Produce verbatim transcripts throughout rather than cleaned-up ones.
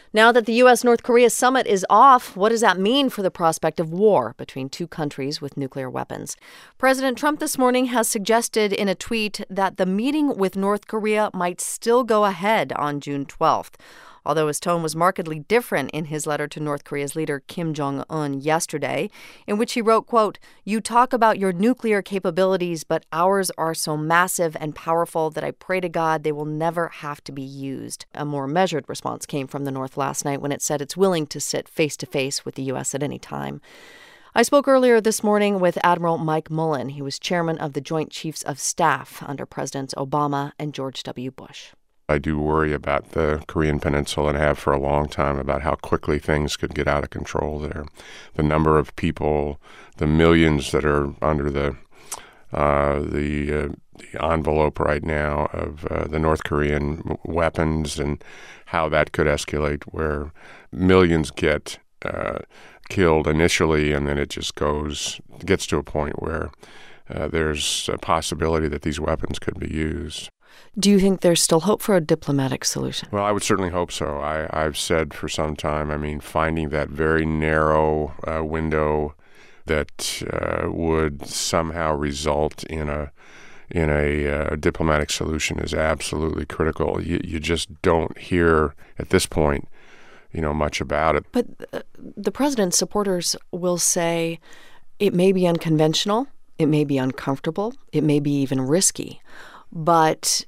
Now that the U S North Korea summit is off, what does that mean for the prospect of war between two countries with nuclear weapons? President Trump this morning has suggested in a tweet that the meeting with North Korea might still go ahead on June twelfth. Although his tone was markedly different in his letter to North Korea's leader Kim Jong-un yesterday, in which he wrote, quote, "You talk about your nuclear capabilities, but ours are so massive and powerful that I pray to God they will never have to be used." A more measured response came from the North last night when it said it's willing to sit face-to-face with the U S at any time. I spoke earlier this morning with Admiral Mike Mullen. He was chairman of the Joint Chiefs of Staff under Presidents Obama and George W. Bush. I do worry about the Korean Peninsula and have for a long time about how quickly things could get out of control there. The number of people, the millions that are under the uh, the, uh, the envelope right now of uh, the North Korean weapons and how that could escalate, where millions get uh, killed initially and then it just goes gets to a point where uh, there's a possibility that these weapons could be used. Do you think there's still hope for a diplomatic solution? Well, I would certainly hope so. I, I've said for some time, I mean, finding that very narrow uh, window that uh, would somehow result in a in a uh, diplomatic solution is absolutely critical. You, you just don't hear at this point, you know, much about it. But uh, the president's supporters will say it may be unconventional, it may be uncomfortable, it may be even risky. But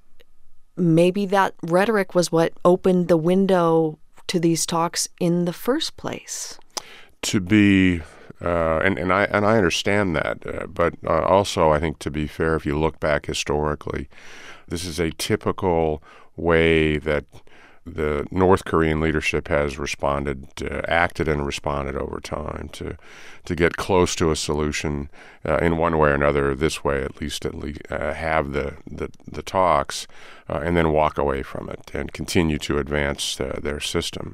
maybe that rhetoric was what opened the window to these talks in the first place. To be, uh, and, and I and I understand that, uh, but uh, also I think to be fair, if you look back historically, this is a typical way that the North Korean leadership has responded, uh, acted and responded over time to to get close to a solution uh, in one way or another. This way, at least, at least uh, have the the, the talks, uh, and then walk away from it and continue to advance uh, their system.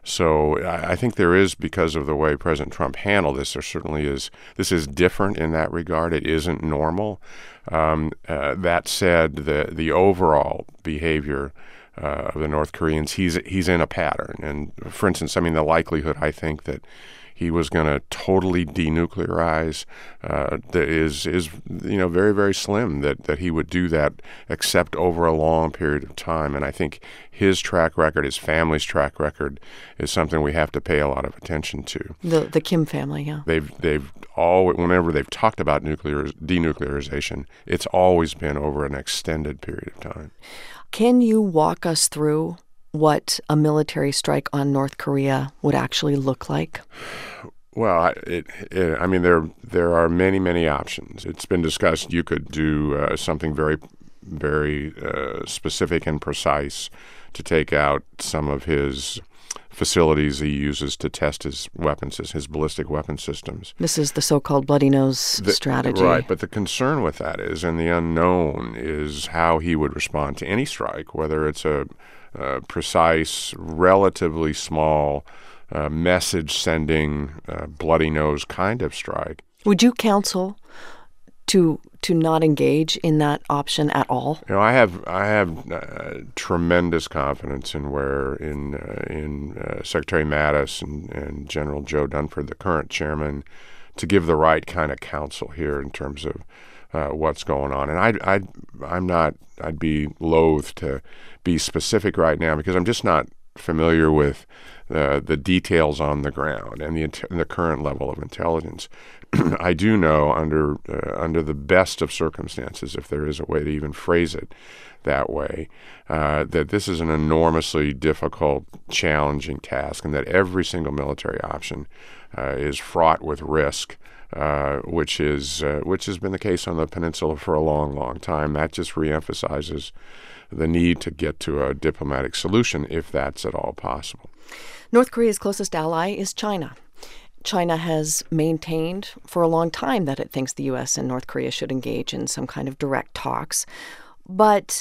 So I, I think there is, because of the way President Trump handled this, there certainly is. This is different in that regard. It isn't normal. Um, uh, that said, the the overall behavior Uh, of the North Koreans, he's he's in a pattern. And for instance, I mean, the likelihood, I think, that he was going to totally denuclearize uh, that is is you know very very slim. That that he would do that except over a long period of time. And I think his track record, his family's track record, is something we have to pay a lot of attention to. The the Kim family, yeah. They've they've all whenever they've talked about nuclear denuclearization, it's always been over an extended period of time. Can you walk us through what a military strike on North Korea would actually look like? Well, it, it, I mean, there there are many, many options. It's been discussed you could do uh, something very, very uh, specific and precise to take out some of his facilities he uses to test his weapons, his ballistic weapon systems. This is the so-called bloody nose the, strategy. Right, but the concern with that is, and the unknown, is how he would respond to any strike, whether it's a, a precise, relatively small, uh, message-sending, uh, bloody nose kind of strike. Would you counsel to to not engage in that option at all? You know, I have I have uh, tremendous confidence in where in uh, in uh, Secretary Mattis and, and General Joe Dunford, the current chairman, to give the right kind of counsel here in terms of uh, what's going on. And I I I'm not I'd be loath to be specific right now because I'm just not familiar with the the details on the ground and the the current level of intelligence. I do know under uh, under the best of circumstances, if there is a way to even phrase it that way, uh, that this is an enormously difficult, challenging task, and that every single military option uh, is fraught with risk, uh, which is uh, which has been the case on the peninsula for a long, long time. That just reemphasizes the need to get to a diplomatic solution, if that's at all possible. North Korea's closest ally is China. China has maintained for a long time that it thinks the U S and North Korea should engage in some kind of direct talks. But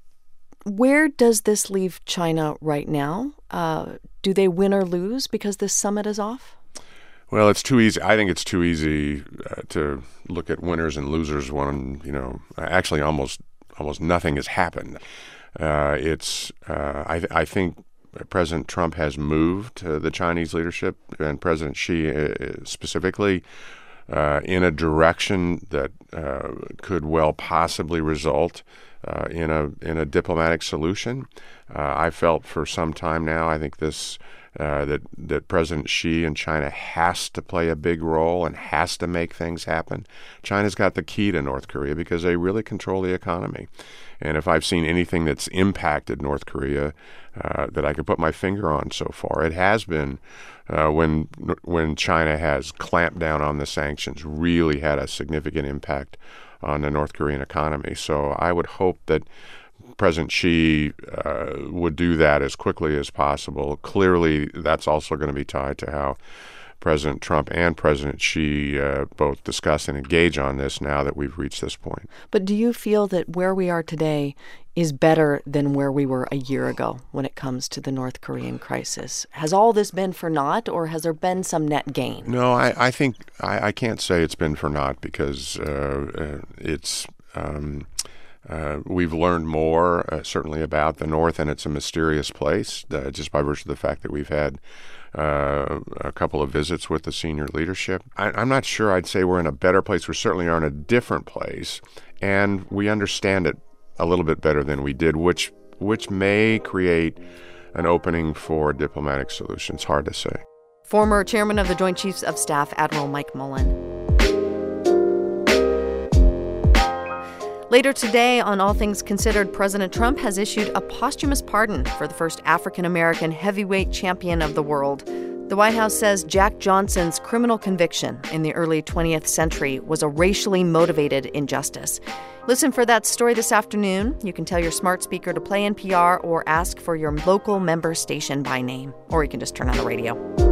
where does this leave China right now? Uh, do they win or lose because this summit is off? Well, it's too easy. I think it's too easy uh, to look at winners and losers when, you know, actually almost almost nothing has happened. Uh, it's uh, I, th- I think President Trump has moved uh, the Chinese leadership and President Xi uh, specifically uh, in a direction that uh, could well possibly result uh, in a in a diplomatic solution. Uh, I felt for some time now, I think this uh, that that President Xi in China has to play a big role and has to make things happen. China's got the key to North Korea because they really control the economy. And if I've seen anything that's impacted North Korea uh, that I could put my finger on so far, it has been uh, when when China has clamped down on the sanctions, really had a significant impact on the North Korean economy. So I would hope that President Xi uh, would do that as quickly as possible. Clearly, that's also going to be tied to how President Trump and President Xi uh, both discuss and engage on this now that we've reached this point. But do you feel that where we are today is better than where we were a year ago when it comes to the North Korean crisis? Has all this been for naught, or has there been some net gain? No, I, I think I, I can't say it's been for naught because uh, uh, it's um, uh, we've learned more uh, certainly about the North, and it's a mysterious place uh, just by virtue of the fact that we've had Uh, a couple of visits with the senior leadership. I, I'm not sure I'd say we're in a better place. We certainly are in a different place, and we understand it a little bit better than we did, which which may create an opening for a diplomatic solution. It's hard to say. Former Chairman of the Joint Chiefs of Staff, Admiral Mike Mullen. Later today, on All Things Considered, President Trump has issued a posthumous pardon for the first African-American heavyweight champion of the world. The White House says Jack Johnson's criminal conviction in the early twentieth century was a racially motivated injustice. Listen for that story this afternoon. You can tell your smart speaker to play N P R or ask for your local member station by name, or you can just turn on the radio.